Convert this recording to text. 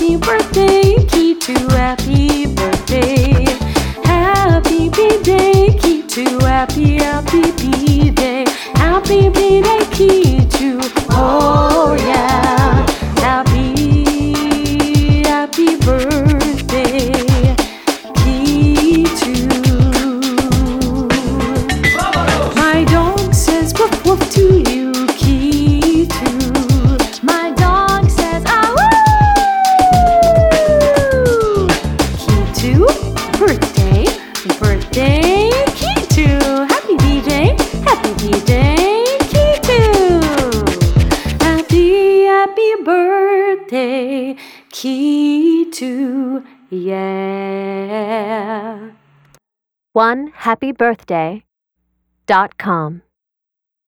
Happy birthday, Kitu, happy birthday. Happy B-Day, Kitu, happy B-Day. Happy B-Day, Kitu, oh yeah. Happy birthday, Kitu. My dog says woof woof to you, Kitu. My dog says ah woo. Kitu, birthday, Kitu. Happy B-Day, Kitu. Happy birthday, Kitu, yeah. OneHappyBirthday.com